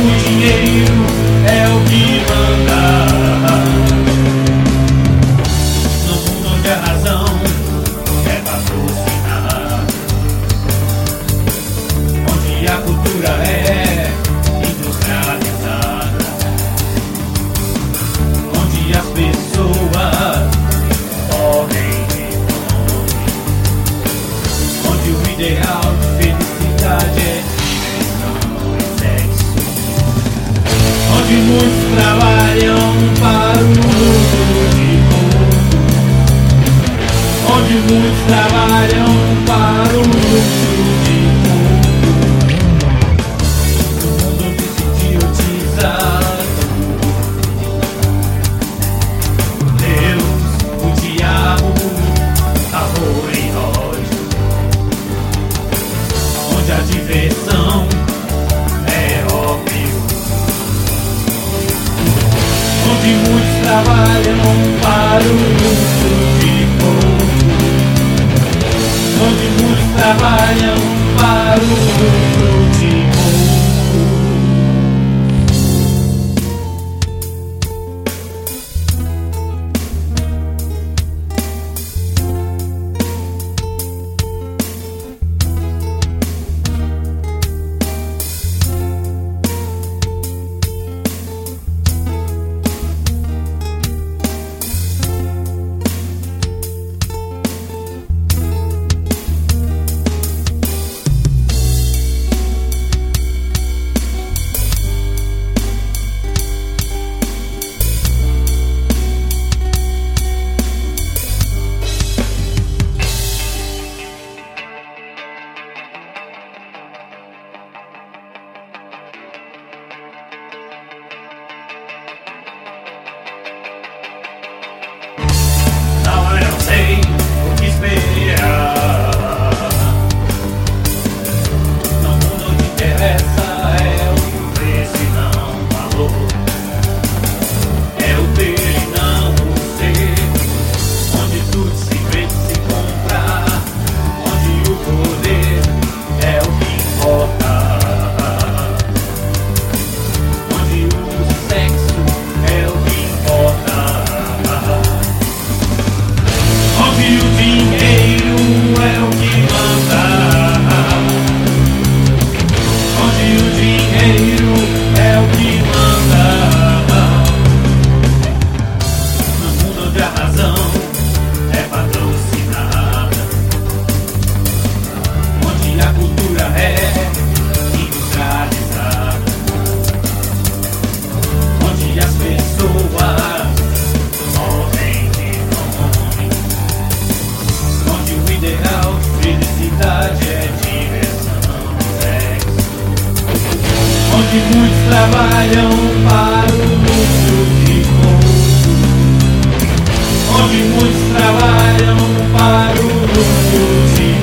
o dinheiro é o que manda. No mundo onde a razão é patrocinada, onde a cultura é industrializada, onde as pessoas morrem de fome, onde o ideal de felicidade é diversão e sexo, onde muitos trabalham para o lucro de pouco, onde muitos trabalham para o lucro de pouco. No mundo onde se idiotiza Deus, o diabo, amor e ódio, onde a diversão é óbvio, onde muitos trabalham para o lucro de pouco, onde muitos trabalham para o lucro de pouco. Onde muitos trabalham para o lucro de pouco, onde muitos trabalham para o lucro de